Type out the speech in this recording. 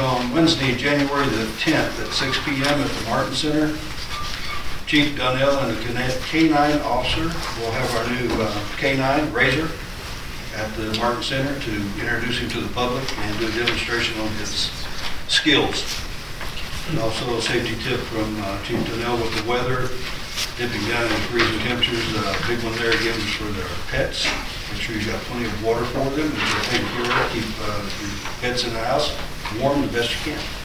on Wednesday, January the 10th at 6 p.m. at the Martin Center. Chief Donnell and the K-9 officer will have our new K-9 Razor at the Martin Center to introduce him to the public and do a demonstration on his skills. And also a safety tip from Chief Donnell with the weather, dipping down in freezing temperatures. Big one there again is for their pets. Make sure you've got plenty of water for them and they're taken care of. Keep your pets in the house warm the best you can.